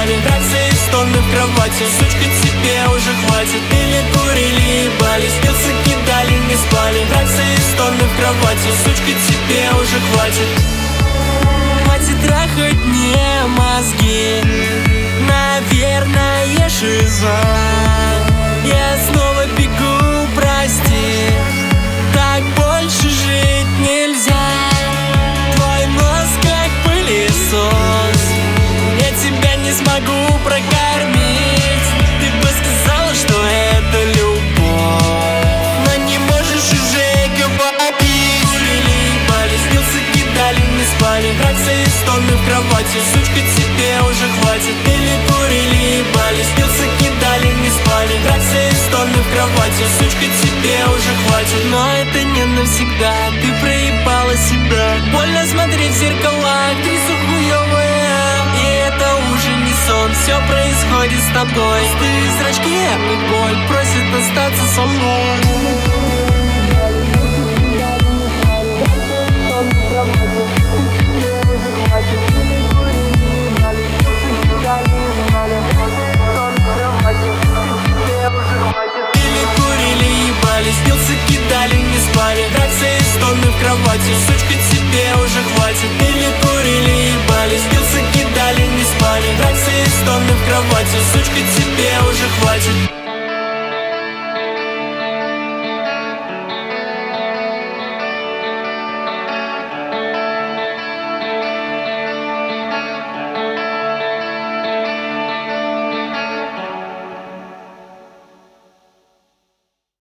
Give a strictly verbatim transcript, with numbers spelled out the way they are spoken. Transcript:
спали. Драться и стоны в кровати, сучка, тебе уже хватит. Пили, курили, ебали, снился, кидали, не спали. Драться и стоны в кровати, сучка, тебе уже хватит. Хватит трахать мне мозги, наверное, шиза. Я снова бегу, прости, так больше жить нельзя. Твой мозг как пылесос, я тебя не смогу прокормить. Ты бы сказала, что это любовь, но не можешь уже говорить. Курили, ебали, снился, кидали, не спали. Драться и стоны в кровати, сучка, тебе уже хватит. Пили, курили, ебали, снился, кидали, не спали. Драться и стоны в кровати, сучка, тебе уже хватит. Но это не навсегда, ты проебала себя. Больно смотреть в зеркала, актриса хуёвая. И это уже не сон, все происходит с тобой. Ты зрачки, а мне боль, просит остаться со мной. Снился, кидали, не спали. Драться и стоны в кровати, сучка, тебе уже хватит. Пили, курили, ебали, снился, кидали, не спали. Драться и стоны в кровати, сучка, тебе уже хватит.